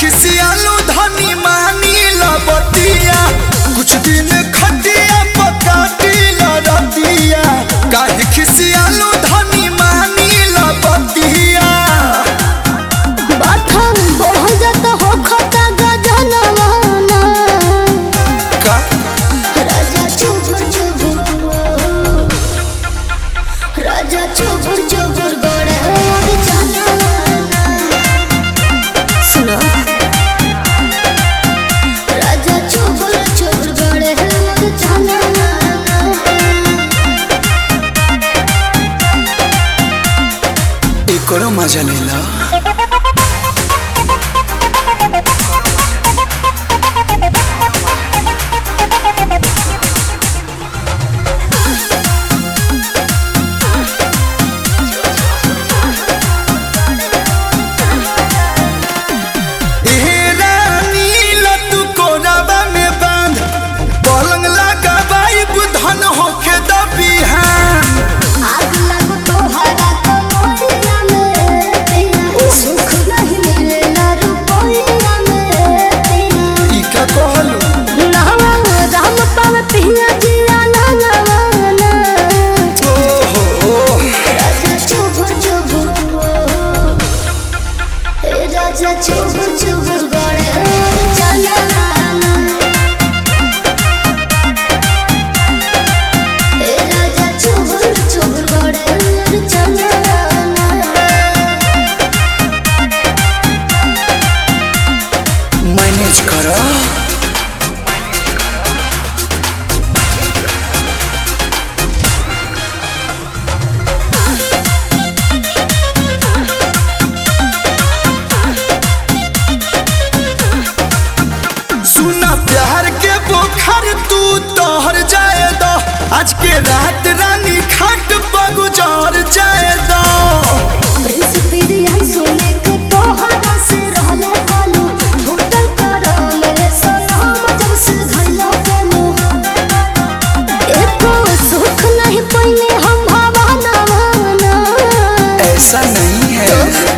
खिसियालू धनी मानी लबतिया कुछ दिन खटिया पकाटी लरतिया काहे खिसियालू धनी मानी लबतिया बाथम बढ़ जात हो खता गजनवाना का राजा चुबुर चुबुर राजा चुबुर चुबुर गड़े जानवाना सुनो राजा चुबुर चुबुर गड़े जानवाना एकरो मजा लेला चुबुर चुबुर गड़े जानवाना राजा चुबुर चुबुर गड़े जानवाना मैनेज करो प्यार के बोखर तू तोहर जाए दो आज के रात रानी खाट पर गुजार जाए दो प्रिंस पिरिया सोने के तोहरा से रहले कालू होटल करो मेरे सलाम जब से घलो केलू एको सुख नहीं पइले हम भावना माना ऐसा नहीं है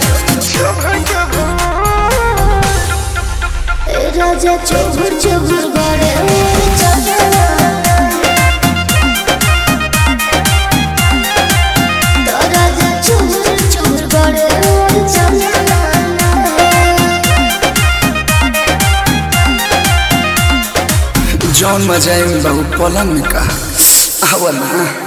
राजा चुबुर चुबुर गड़े जानवाना राजा चुबुर चुबुर गड़े जानवाना जौन मजा में बहु पलंग में कहा आवल ना।